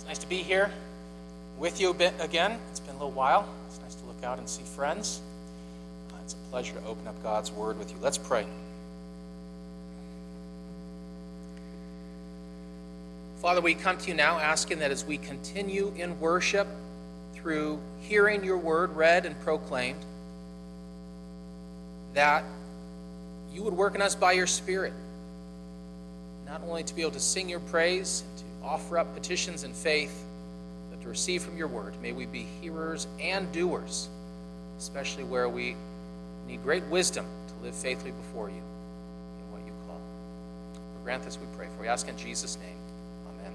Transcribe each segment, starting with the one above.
It's nice to be here with you a bit again. It's been a little while. It's nice to look out and see friends. It's a pleasure to open up God's Word with you. Let's pray. Father, we come to you now asking that as we continue in worship through hearing your Word read and proclaimed, that you would work in us by your Spirit, not only to be able to sing your praise and to offer up petitions in faith, but to receive from your word. May we be hearers and doers, especially where we need great wisdom to live faithfully before you in what you call. Grant this, we pray, for we ask in Jesus' name. Amen.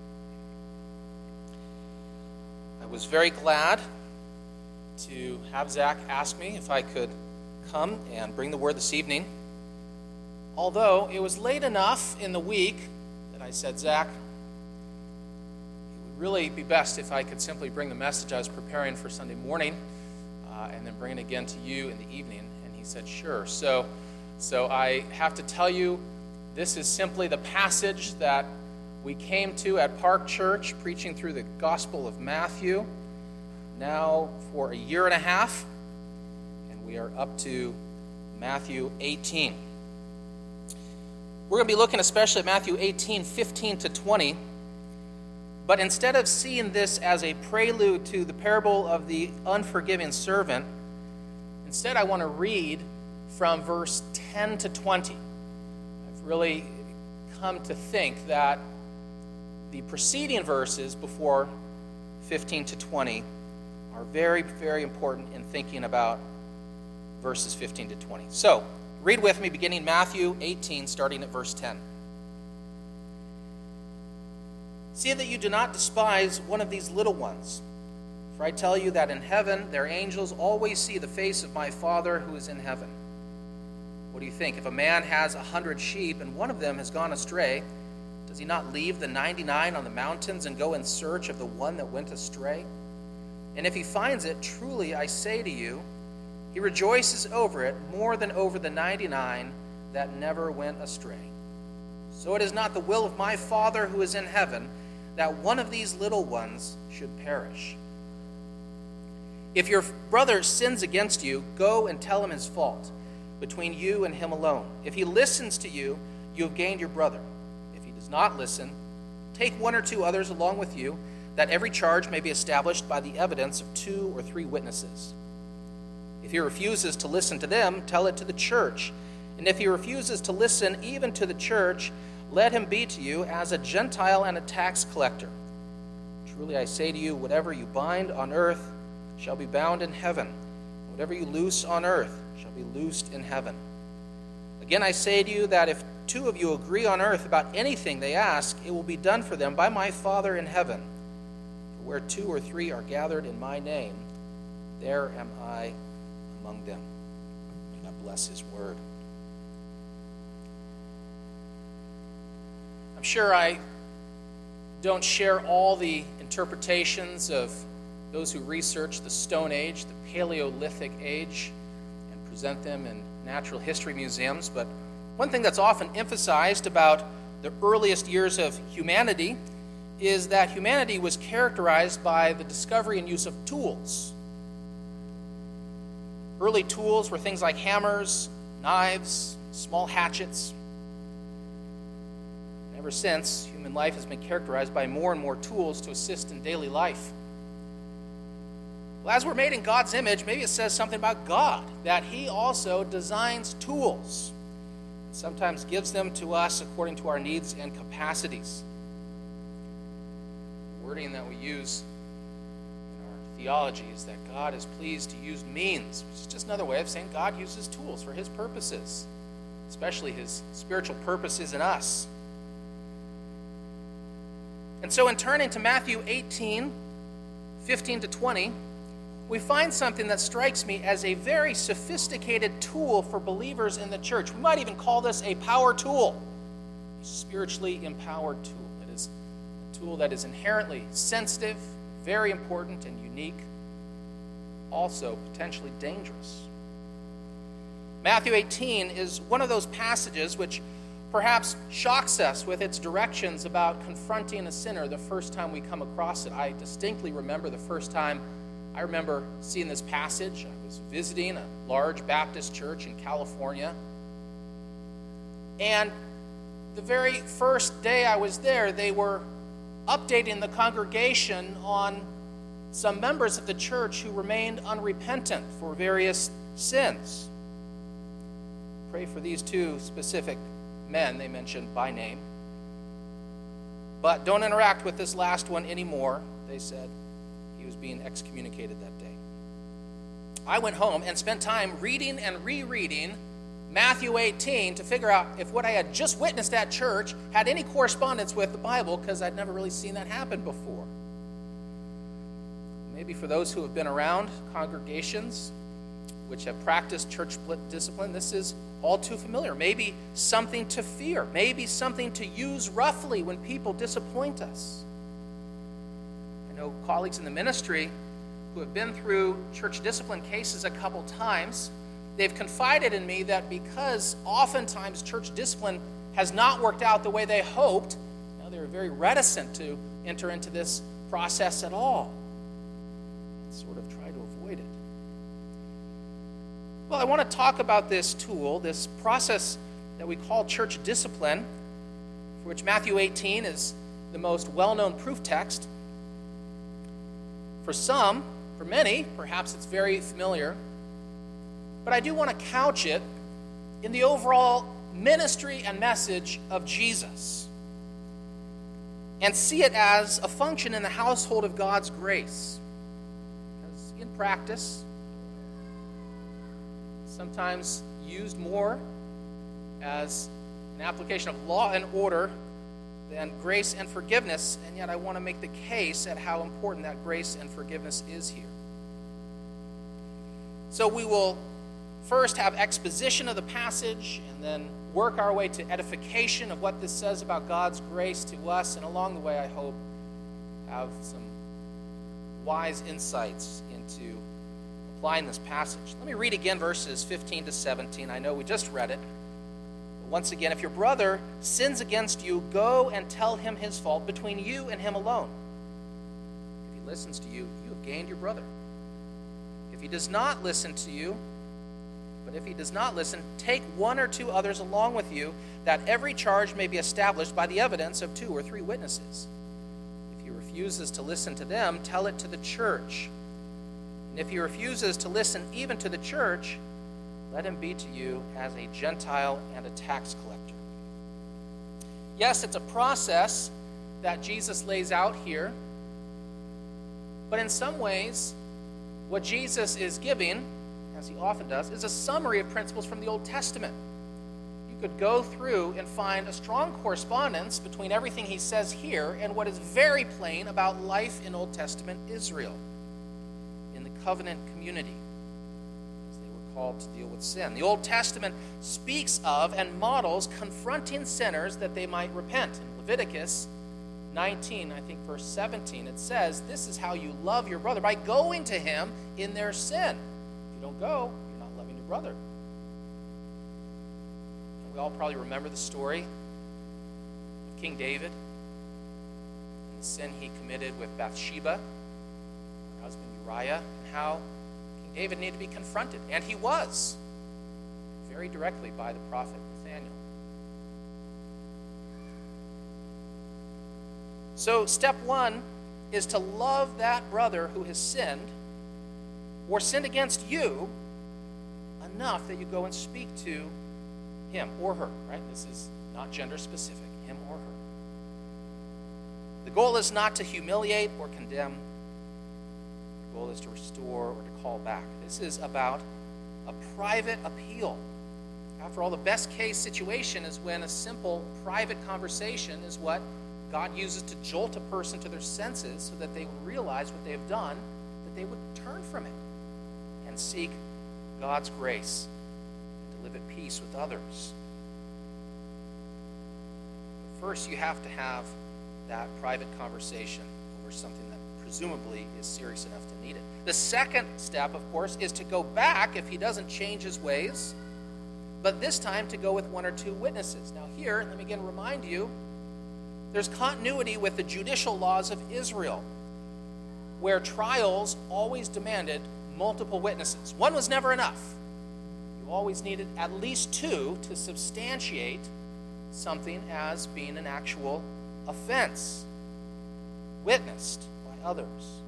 I was very glad to have Zach ask me if I could come and bring the word this evening. Although it was late enough in the week that I said, Zach, it would really be best if I could simply bring the message I was preparing for Sunday morning and then bring it again to you in the evening. And he said, sure. So I have to tell you, this is simply the passage that we came to at Park Church, preaching through the Gospel of Matthew, now for a year and a half. And we are up to Matthew 18. We're going to be looking especially at Matthew 18, 15 to 20. But instead of seeing this as a prelude to the parable of the unforgiving servant, instead I want to read from verse 10 to 20. I've really come to think that the preceding verses before 15 to 20 are very, very important in thinking about verses 15 to 20. So, read with me, beginning Matthew 18, starting at verse 10. See that you do not despise one of these little ones. For I tell you that in heaven their angels always see the face of my Father who is in heaven. What do you think? If a man has 100 sheep and one of them has gone astray, does he not leave the 99 on the mountains and go in search of the one that went astray? And if he finds it, truly I say to you, he rejoices over it more than over the 99 that never went astray. So it is not the will of my Father who is in heaven that one of these little ones should perish. If your brother sins against you, go and tell him his fault, between you and him alone. If he listens to you, you have gained your brother. If he does not listen, take one or two others along with you, that every charge may be established by the evidence of 2 or 3 witnesses. If he refuses to listen to them, tell it to the church. And if he refuses to listen even to the church, let him be to you as a Gentile and a tax collector. Truly I say to you, whatever you bind on earth shall be bound in heaven. Whatever you loose on earth shall be loosed in heaven. Again I say to you that if 2 of you agree on earth about anything they ask, it will be done for them by my Father in heaven. For where 2 or 3 are gathered in my name, there am I among them. May God bless his word. I'm sure I don't share all the interpretations of those who research the Stone Age, the Paleolithic Age, and present them in natural history museums, but one thing that's often emphasized about the earliest years of humanity is that humanity was characterized by the discovery and use of tools. Early tools were things like hammers, knives, small hatchets. And ever since, human life has been characterized by more and more tools to assist in daily life. Well, as we're made in God's image, maybe it says something about God, that he also designs tools, and sometimes gives them to us according to our needs and capacities. The wording that we use theology is that God is pleased to use means, which is just another way of saying God uses tools for his purposes, especially his spiritual purposes in us. And so in turning to Matthew 18, 15 to 20, we find something that strikes me as a very sophisticated tool for believers in the church. We might even call this a power tool, a spiritually empowered tool. It is a tool that is inherently sensitive, very important and unique, also potentially dangerous. Matthew 18 is one of those passages which perhaps shocks us with its directions about confronting a sinner the first time we come across it. I distinctly remember the first time I remember seeing this passage. I was visiting a large Baptist church in California. And the very first day I was there, they were updating the congregation on some members of the church who remained unrepentant for various sins. Pray for these two specific men they mentioned by name. But don't interact with this last one anymore, they said. He was being excommunicated that day. I went home and spent time reading and rereading Matthew 18 to figure out if what I had just witnessed at church had any correspondence with the Bible, because I'd never really seen that happen before. Maybe for those who have been around congregations which have practiced church discipline, this is all too familiar. Maybe something to fear. Maybe something to use roughly when people disappoint us. I know colleagues in the ministry who have been through church discipline cases a couple times. They've confided in me that because oftentimes church discipline has not worked out the way they hoped, now they're very reticent to enter into this process at all. Sort of try to avoid it. Well, I want to talk about this tool, this process that we call church discipline, for which Matthew 18 is the most well-known proof text. For some, for many, perhaps it's very familiar. But I do want to couch it in the overall ministry and message of Jesus and see it as a function in the household of God's grace. Because in practice, sometimes used more as an application of law and order than grace and forgiveness, and yet I want to make the case at how important that grace and forgiveness is here. So we will first have exposition of the passage, and then work our way to edification of what this says about God's grace to us, and along the way, I hope, have some wise insights into applying this passage. Let me read again verses 15 to 17. I know we just read it. But once again, if your brother sins against you, go and tell him his fault between you and him alone. If he listens to you, you have gained your brother. If he does not listen to you, but if he does not listen, take one or two others along with you, that every charge may be established by the evidence of 2 or 3 witnesses. If he refuses to listen to them, tell it to the church. And if he refuses to listen even to the church, let him be to you as a Gentile and a tax collector. Yes, it's a process that Jesus lays out here, but in some ways, what Jesus is giving, as he often does, is a summary of principles from the Old Testament. You could go through and find a strong correspondence between everything he says here and what is very plain about life in Old Testament Israel, in the covenant community, as they were called to deal with sin. The Old Testament speaks of and models confronting sinners that they might repent. In Leviticus 19, I think verse 17, it says, this is how you love your brother, by going to him in their sin. If you don't go, you're not loving your brother. And we all probably remember the story of King David and the sin he committed with Bathsheba, her husband Uriah, and how King David needed to be confronted. And he was, very directly by the prophet Nathaniel. So step 1 is to love that brother who has sinned or sinned against you enough that you go and speak to him or her, right? This is not gender specific, him or her. The goal is not to humiliate or condemn. The goal is to restore or to call back. This is about a private appeal. After all, the best case situation is when a simple private conversation is what God uses to jolt a person to their senses so that they would realize what they have done, that they would turn from it and seek God's grace to live at peace with others. First, you have to have that private conversation over something that presumably is serious enough to need it. The second step, of course, is to go back if he doesn't change his ways but this time to go with 1 or 2 witnesses. Now here, let me again remind you, there's continuity with the judicial laws of Israel, where trials always demanded multiple witnesses. One was never enough. You always needed at least 2 to substantiate something as being an actual offense, witnessed by others.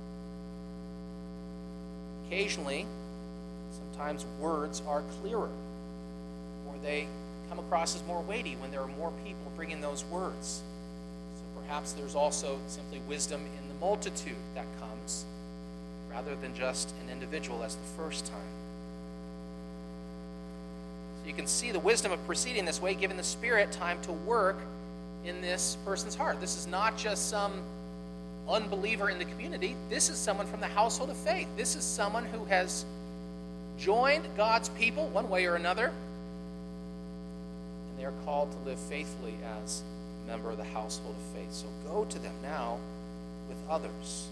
Occasionally, sometimes words are clearer, or they come across as more weighty when there are more people bringing those words. So perhaps there's also simply wisdom in the multitude that comes, rather than just an individual as the first time. So you can see the wisdom of proceeding this way, giving the Spirit time to work in this person's heart. This is not just some unbeliever in the community. This is someone from the household of faith. This is someone who has joined God's people one way or another, and they are called to live faithfully as a member of the household of faith. So go to them now with others.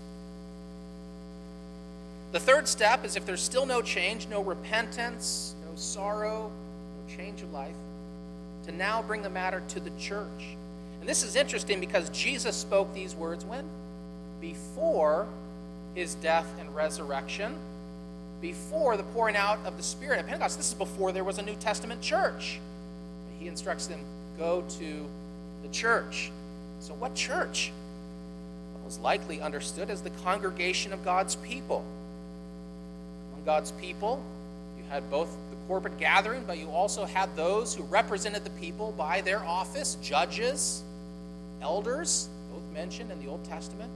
The third step is, if there's still no change, no repentance, no sorrow, no change of life, to now bring the matter to the church. And this is interesting because Jesus spoke these words when? Before his death and resurrection, before the pouring out of the Spirit at Pentecost. This is before there was a New Testament church. He instructs them, go to the church. So what church? It was likely understood as the congregation of God's people. Among God's people, you had both the corporate gathering, but you also had those who represented the people by their office, judges, elders, both mentioned in the Old Testament.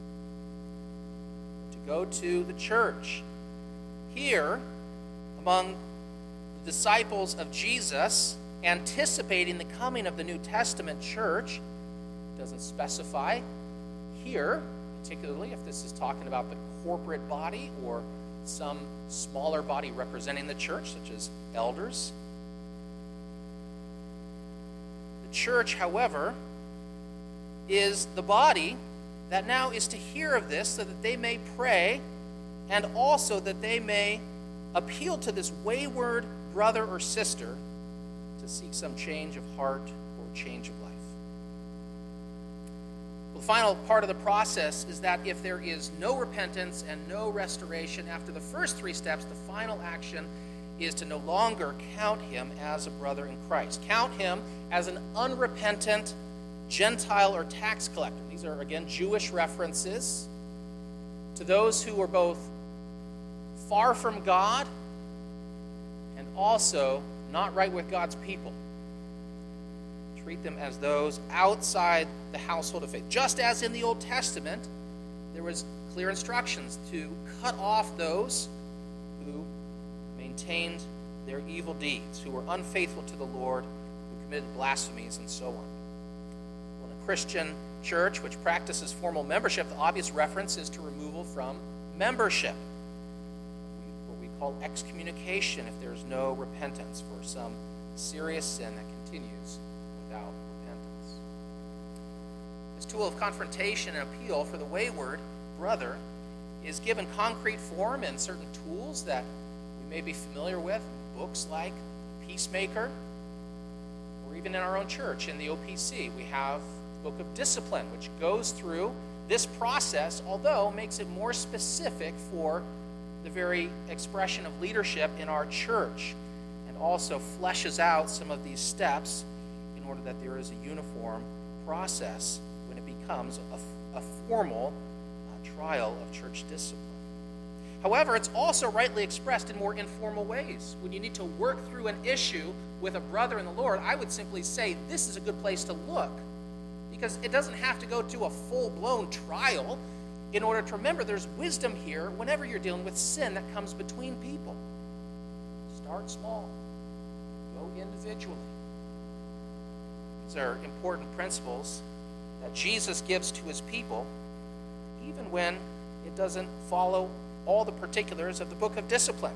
To go to the church. Here, among the disciples of Jesus, anticipating the coming of the New Testament church, doesn't specify here, particularly if this is talking about the corporate body or some smaller body representing the church, such as elders. The church, however, is the body that now is to hear of this so that they may pray, and also that they may appeal to this wayward brother or sister to seek some change of heart or change of life. Well, the final part of the process is that if there is no repentance and no restoration after the first 3 steps, the final action is to no longer count him as a brother in Christ. Count him as an unrepentant Gentile or tax collector. These are, again, Jewish references to those who were both far from God and also not right with God's people. Treat them as those outside the household of faith. Just as in the Old Testament, there was clear instructions to cut off those who maintained their evil deeds, who were unfaithful to the Lord, who committed blasphemies, and so on. Well, in a Christian church which practices formal membership, the obvious reference is to removal from membership, what we call excommunication if there's no repentance for some serious sin that continues without repentance. This tool of confrontation and appeal for the wayward brother is given concrete form in certain tools that we may be familiar with, books like Peacemaker, or even in our own church, in the OPC, we have the Book of Discipline, which goes through this process, although makes it more specific for the very expression of leadership in our church, and also fleshes out some of these steps in order that there is a uniform process when it becomes a formal trial of church discipline. However, it's also rightly expressed in more informal ways. When you need to work through an issue with a brother in the Lord, I would simply say this is a good place to look, because it doesn't have to go to a full-blown trial in order to remember there's wisdom here whenever you're dealing with sin that comes between people. Start small. Go individually. These are important principles that Jesus gives to his people, even when it doesn't follow all the particulars of the Book of Discipline.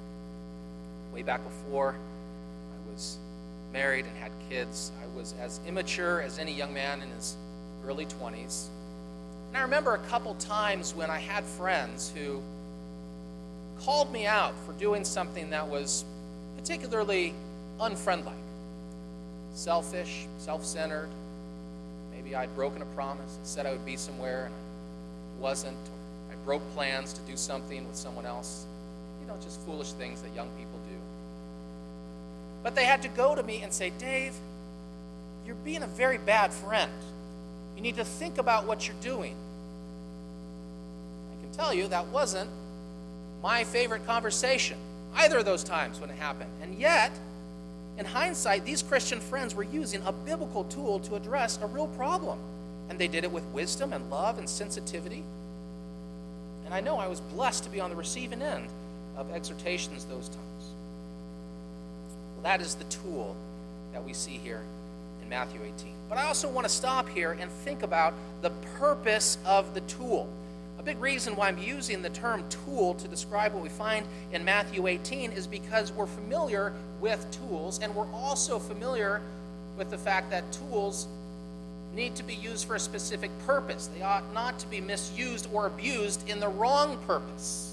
Way back before I was married and had kids, I was as immature as any young man in his early 20s. And I remember a couple times when I had friends who called me out for doing something that was particularly unfriend-like, selfish, self-centered. Maybe I'd broken a promise and said I would be somewhere and I wasn't. Or I broke plans to do something with someone else. Just foolish things that young people do. But they had to go to me and say, Dave, you're being a very bad friend. You need to think about what you're doing. I can tell you that wasn't my favorite conversation, either of those times when it happened. And yet, in hindsight, these Christian friends were using a biblical tool to address a real problem. And they did it with wisdom and love and sensitivity. And I know I was blessed to be on the receiving end of exhortations those times. Well, that is the tool that we see here in Matthew 18. But I also want to stop here and think about the purpose of the tool. A big reason why I'm using the term tool to describe what we find in Matthew 18 is because we're familiar with tools, and we're also familiar with the fact that tools need to be used for a specific purpose. They ought not to be misused or abused in the wrong purpose.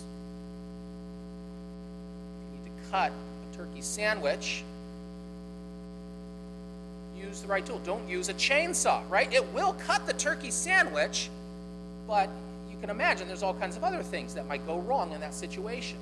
Cut a turkey sandwich, use the right tool. Don't use a chainsaw, right? It will cut the turkey sandwich, but you can imagine there's all kinds of other things that might go wrong in that situation.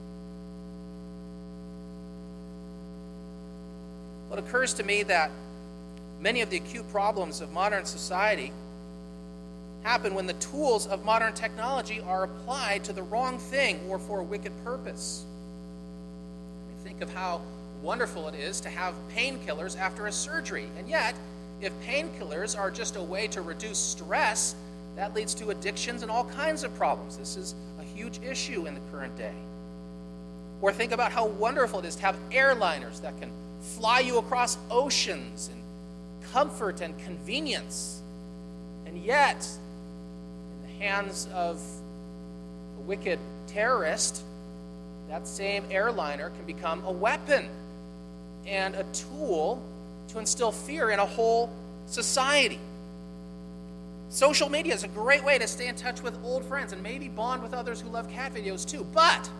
Well, it occurs to me that many of the acute problems of modern society happen when the tools of modern technology are applied to the wrong thing or for a wicked purpose. Think of how wonderful it is to have painkillers after a surgery. And yet, if painkillers are just a way to reduce stress, that leads to addictions and all kinds of problems. This is a huge issue in the current day. Or think about how wonderful it is to have airliners that can fly you across oceans in comfort and convenience. And yet, in the hands of a wicked terrorist, that same airliner can become a weapon and a tool to instill fear in a whole society. Social media is a great way to stay in touch with old friends and maybe bond with others who love cat videos too. But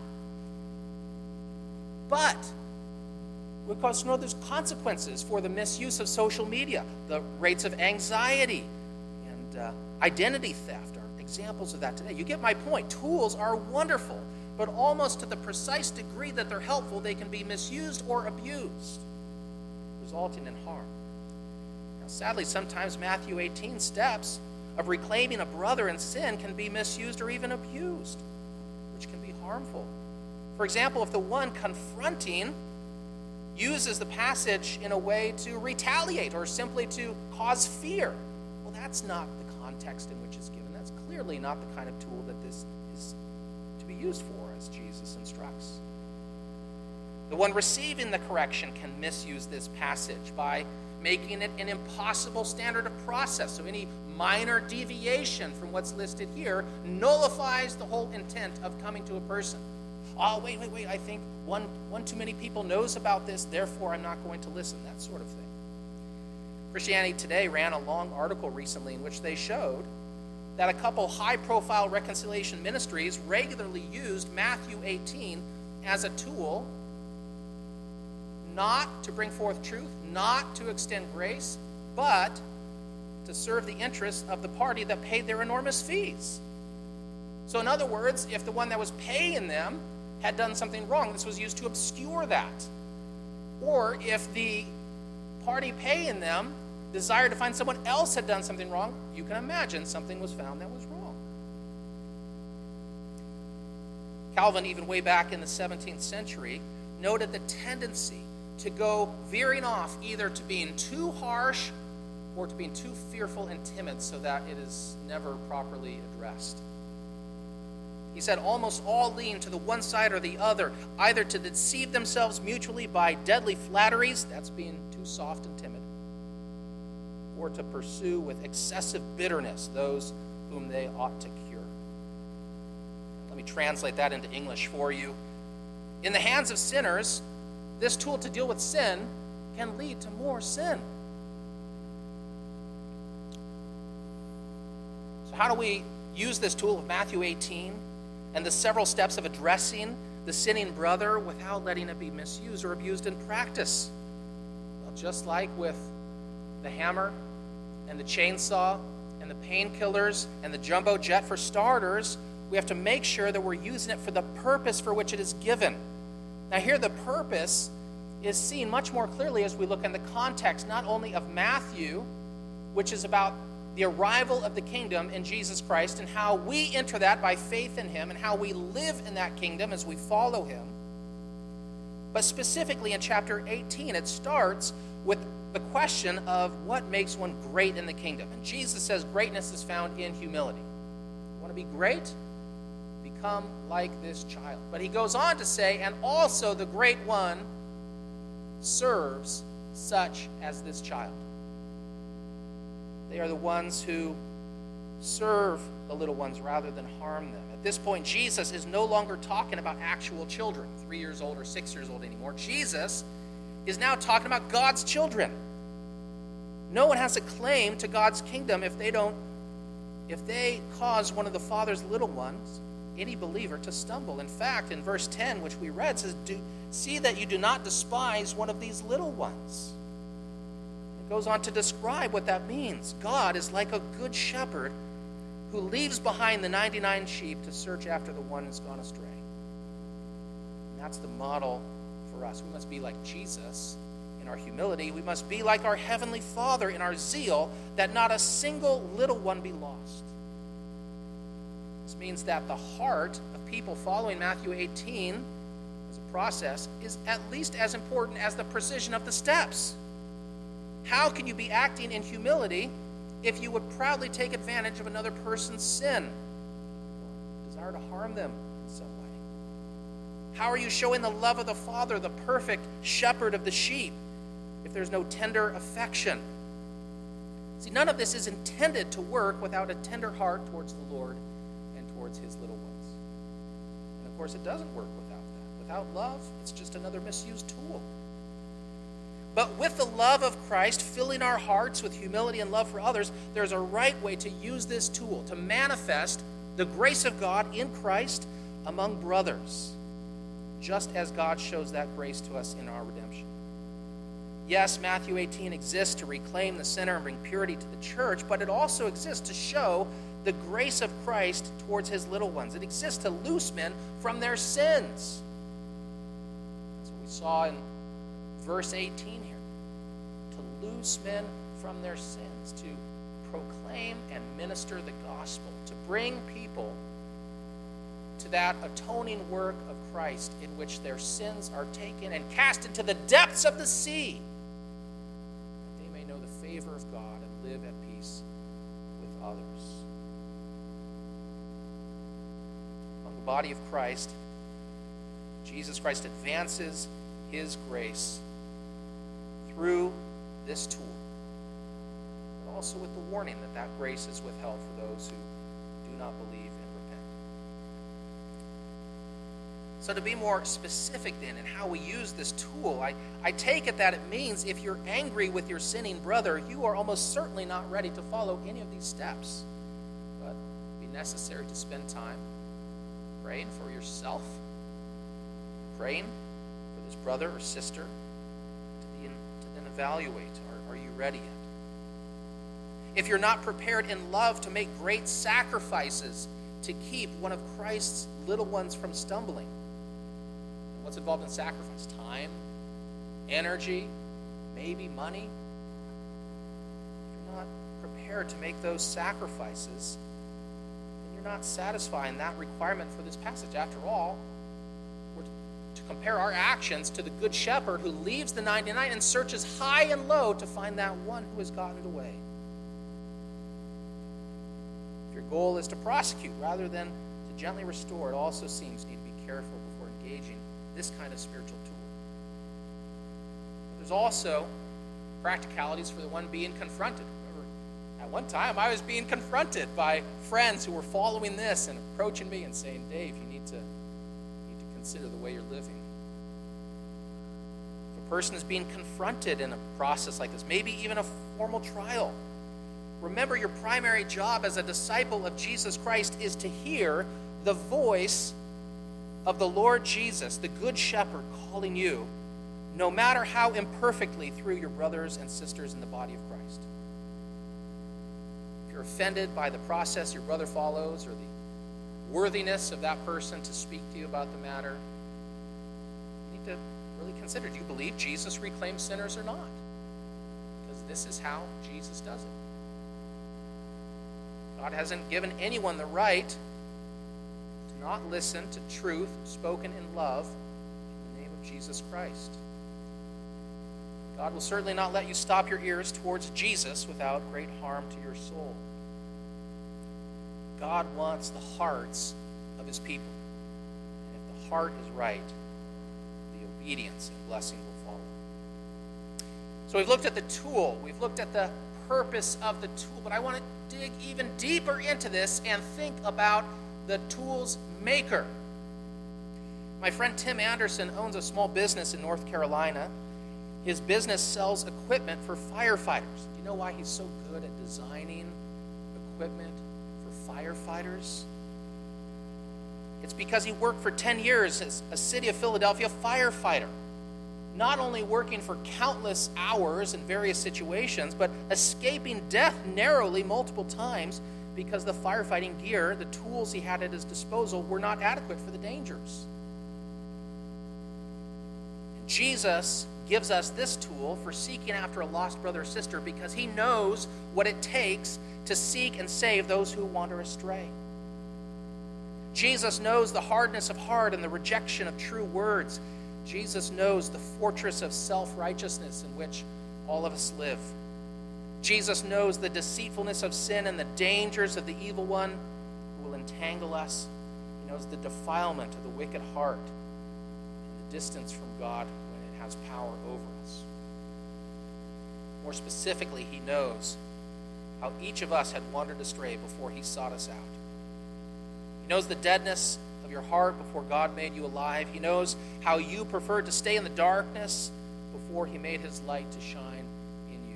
of course, there's consequences for the misuse of social media. The rates of anxiety and identity theft are examples of that today. You get my point. Tools are wonderful, but almost to the precise degree that they're helpful, they can be misused or abused, resulting in harm. Now, sadly, sometimes Matthew 18 steps of reclaiming a brother in sin can be misused or even abused, which can be harmful. For example, if the one confronting uses the passage in a way to retaliate or simply to cause fear, well, that's not the context in which it's given. That's clearly not the kind of tool that this is to be used for, as Jesus instructs. The one receiving the correction can misuse this passage by making it an impossible standard of process. So any minor deviation from what's listed here nullifies the whole intent of coming to a person. Oh, wait, I think one too many people knows about this, therefore I'm not going to listen, that sort of thing. Christianity Today ran a long article recently in which they showed that a couple high-profile reconciliation ministries regularly used Matthew 18 as a tool not to bring forth truth, not to extend grace, but to serve the interests of the party that paid their enormous fees. So in other words, if the one that was paying them had done something wrong, this was used to obscure that. Or if the party paying them desired to find someone else had done something wrong, you can imagine something was found that was wrong. Calvin, even way back in the 17th century, noted the tendency to go veering off either to being too harsh or to being too fearful and timid so that it is never properly addressed. He said almost all lean to the one side or the other, either to deceive themselves mutually by deadly flatteries, that's being too soft and timid, or to pursue with excessive bitterness those whom they ought to cure. Let me translate that into English for you. In the hands of sinners, this tool to deal with sin can lead to more sin. So how do we use this tool of Matthew 18 and the several steps of addressing the sinning brother without letting it be misused or abused in practice? just like with the hammer and the chainsaw and the painkillers and the jumbo jet for starters, we have to make sure that we're using it for the purpose for which it is given. Now here the purpose is seen much more clearly as we look in the context not only of Matthew, which is about the arrival of the kingdom in Jesus Christ and how we enter that by faith in him and how we live in that kingdom as we follow him, but specifically in chapter 18, it starts with the question of what makes one great in the kingdom. And Jesus says greatness is found in humility. You want to be great? Become like this child. But he goes on to say, and also the great one serves such as this child. They are the ones who serve the little ones rather than harm them. At this point, Jesus is no longer talking about actual children, 3 years old or 6 years old anymore. Jesus is now talking about God's children. No one has a claim to God's kingdom if they cause one of the Father's little ones, any believer, to stumble. In fact, in verse 10, which we read, says, see that you do not despise one of these little ones. It goes on to describe what that means. God is like a good shepherd who leaves behind the 99 sheep to search after the one who's gone astray. And that's the model for us. We must be like Jesus in our humility. We must be like our Heavenly Father in our zeal, that not a single little one be lost. This means that the heart of people following Matthew 18 as a process is at least as important as the precision of the steps. How can you be acting in humility if you would proudly take advantage of another person's sin, desire to harm them in some way? How are you showing the love of the Father, the perfect shepherd of the sheep, if there's no tender affection? See, none of this is intended to work without a tender heart towards the Lord and towards his little ones. And of course, it doesn't work without that. Without love, it's just another misused tool. But with the love of Christ filling our hearts with humility and love for others, there's a right way to use this tool to manifest the grace of God in Christ among brothers, just as God shows that grace to us in our redemption. Yes, Matthew 18 exists to reclaim the sinner and bring purity to the church, but it also exists to show the grace of Christ towards his little ones. It exists to loose men from their sins. That's what we saw in verse 18 here. To loose men from their sins, to proclaim and minister the gospel, to bring people to that atoning work of Christ in which their sins are taken and cast into the depths of the sea, that they may know the favor of God and live at peace with others. Among the body of Christ, Jesus Christ advances his grace through this tool, but also with the warning that that grace is withheld for those who do not believe and repent. So to be more specific then in how we use this tool, I take it that it means if you're angry with your sinning brother, you are almost certainly not ready to follow any of these steps. But it would be necessary to spend time praying for yourself, praying for this brother or sister, to then evaluate, are you ready yet? If you're not prepared in love to make great sacrifices to keep one of Christ's little ones from stumbling, what's involved in sacrifice? Time, energy, maybe money. If you're not prepared to make those sacrifices, then you're not satisfying that requirement for this passage. After all, we're to compare our actions to the good shepherd who leaves the 99 and searches high and low to find that one who has gotten away. If your goal is to prosecute rather than to gently restore, it also seems you need to be careful before engaging this kind of spiritual tool. There's also practicalities for the one being confronted. Remember, at one time I was being confronted by friends who were following this and approaching me and saying, Dave, you need to consider the way you're living. If a person is being confronted in a process like this, maybe even a formal trial, remember your primary job as a disciple of Jesus Christ is to hear the voice of the Lord Jesus, the Good Shepherd, calling you, no matter how imperfectly, through your brothers and sisters in the body of Christ. If you're offended by the process your brother follows or the worthiness of that person to speak to you about the matter, you need to really consider, do you believe Jesus reclaims sinners or not? Because this is how Jesus does it. God hasn't given anyone the right to not listen to truth spoken in love in the name of Jesus Christ. God will certainly not let you stop your ears towards Jesus without great harm to your soul. God wants the hearts of his people. And if the heart is right, the obedience and blessing will follow. So we've looked at the tool. We've looked at the purpose of the tool. But I want to dig even deeper into this and think about the tool's maker. My friend Tim Anderson owns a small business in North Carolina. His business sells equipment for firefighters. Do you know why he's so good at designing equipment for firefighters? It's because he worked for 10 years as a City of Philadelphia firefighter, not only working for countless hours in various situations, but escaping death narrowly multiple times because the firefighting gear, the tools he had at his disposal, were not adequate for the dangers. And Jesus gives us this tool for seeking after a lost brother or sister because he knows what it takes to seek and save those who wander astray. Jesus knows the hardness of heart and the rejection of true words. Jesus knows the fortress of self-righteousness in which all of us live. Jesus knows the deceitfulness of sin and the dangers of the evil one who will entangle us. He knows the defilement of the wicked heart and the distance from God when it has power over us. More specifically, he knows how each of us had wandered astray before he sought us out. He knows the deadness of your heart before God made you alive. He knows how you preferred to stay in the darkness before he made his light to shine in you.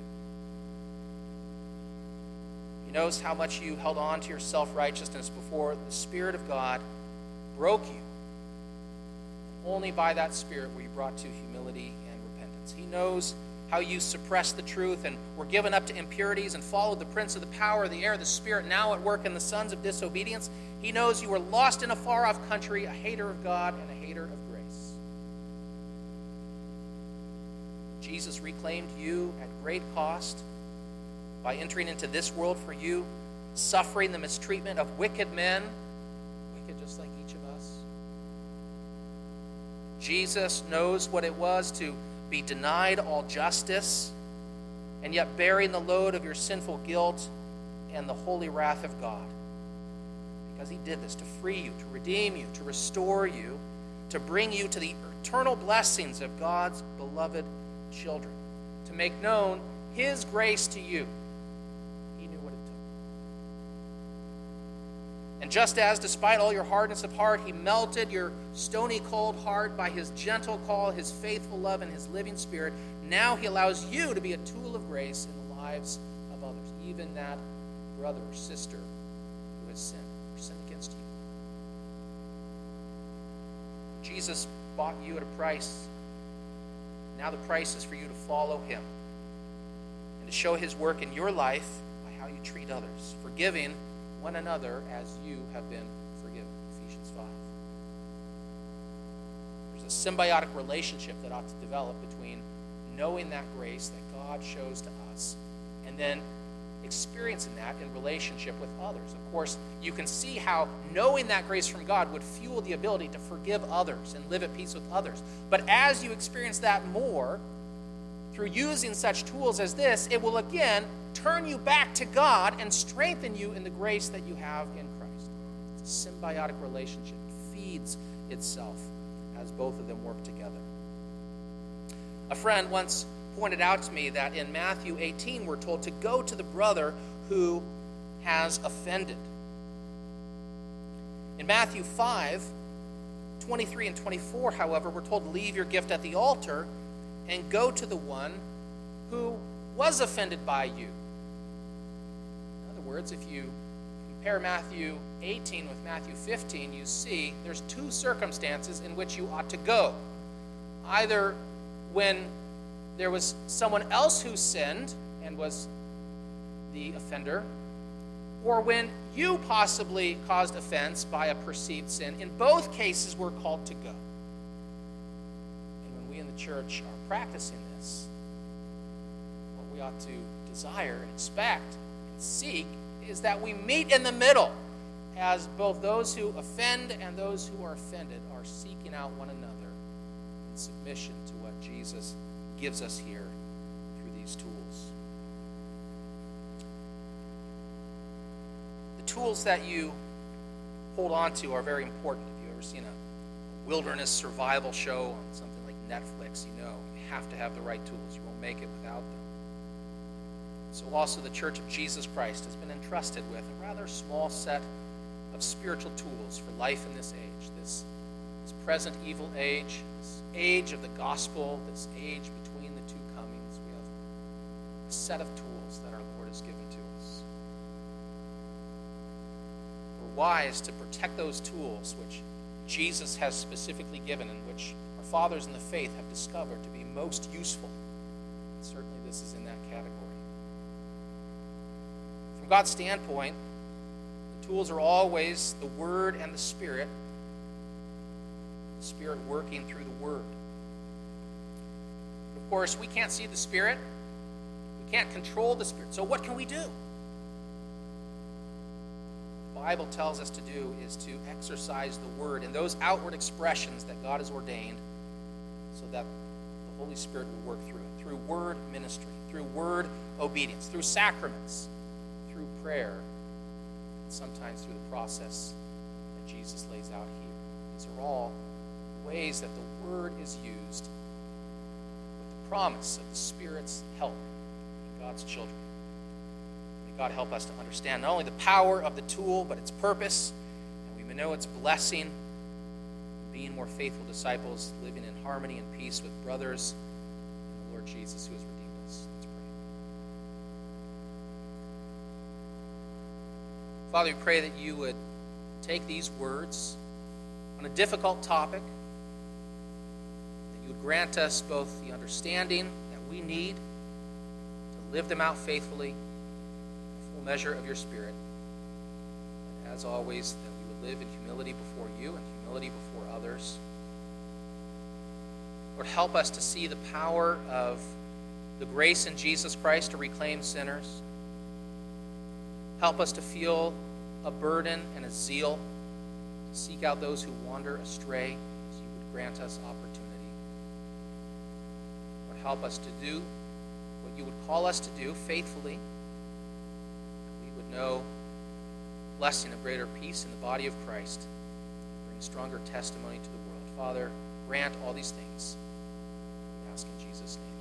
He knows how much you held on to your self-righteousness before the Spirit of God broke you. Only by that Spirit were you brought to humility and repentance. He knows how you suppressed the truth and were given up to impurities and followed the prince of the power of the air, the spirit now at work in the sons of disobedience. He knows you were lost in a far-off country, a hater of God and a hater of grace. Jesus reclaimed you at great cost by entering into this world for you, suffering the mistreatment of wicked men, wicked just like each of us. Jesus knows what it was to be denied all justice, and yet bearing the load of your sinful guilt and the holy wrath of God. Because he did this to free you, to redeem you, to restore you, to bring you to the eternal blessings of God's beloved children, to make known his grace to you. He knew what it took. And just as, despite all your hardness of heart, he melted your stony cold heart by his gentle call, his faithful love, and his living spirit, now he allows you to be a tool of grace in the lives of others, even that brother or sister who has sinned or sinned against you. Jesus bought you at a price. Now the price is for you to follow him and to show his work in your life by how you treat others, forgiving one another as you have been forgiven. Ephesians 5. There's a symbiotic relationship that ought to develop between knowing that grace that God shows to us and then experiencing that in relationship with others. Of course, you can see how knowing that grace from God would fuel the ability to forgive others and live at peace with others. But as you experience that more, through using such tools as this, it will again turn you back to God and strengthen you in the grace that you have in Christ. It's a symbiotic relationship. It feeds itself as both of them work together. A friend once pointed out to me that in Matthew 18, we're told to go to the brother who has offended. In Matthew 5, 23 and 24, however, we're told, leave your gift at the altar and go to the one who was offended by you. In other words, if you compare Matthew 18 with Matthew 15, you see there's two circumstances in which you ought to go. Either when there was someone else who sinned and was the offender, or when you possibly caused offense by a perceived sin. In both cases, we're called to go. And when we in the church are practicing this, what we ought to desire and expect and seek is that we meet in the middle, as both those who offend and those who are offended are seeking out one another in submission to what Jesus gives us here through these tools. The tools that you hold on to are very important. If you've ever seen a wilderness survival show on something like Netflix, you know you have to have the right tools. You won't make it without them. So also the Church of Jesus Christ has been entrusted with a rather small set of spiritual tools for life in this age, this present evil age, this age of the gospel, this age between the two comings. We have a set of tools that our Lord has given to us. We're wise to protect those tools which Jesus has specifically given and which our fathers in the faith have discovered to be most useful. And certainly this is in that category. From God's standpoint, the tools are always the Word and the Spirit working through the Word. Of course, we can't see the Spirit. We can't control the Spirit. So what can we do? The Bible tells us to do is to exercise the Word and those outward expressions that God has ordained so that the Holy Spirit will work through it, through Word ministry, through Word obedience, through sacraments, through prayer, and sometimes through the process that Jesus lays out here. These are all ways that the Word is used with the promise of the Spirit's help in God's children. May God help us to understand not only the power of the tool, but its purpose, and we may know its blessing, being more faithful disciples, living in harmony and peace with brothers in the Lord Jesus who has redeemed us. Let's pray. Father, we pray that you would take these words on a difficult topic, you would grant us both the understanding that we need to live them out faithfully, the full measure of your Spirit, and as always, that we would live in humility before you and humility before others. Lord, help us to see the power of the grace in Jesus Christ to reclaim sinners. Help us to feel a burden and a zeal to seek out those who wander astray, as you would grant us opportunity. Help us to do what you would call us to do faithfully. We would know blessing of greater peace in the body of Christ, bring stronger testimony to the world. Father, grant all these things. We ask in Jesus' name.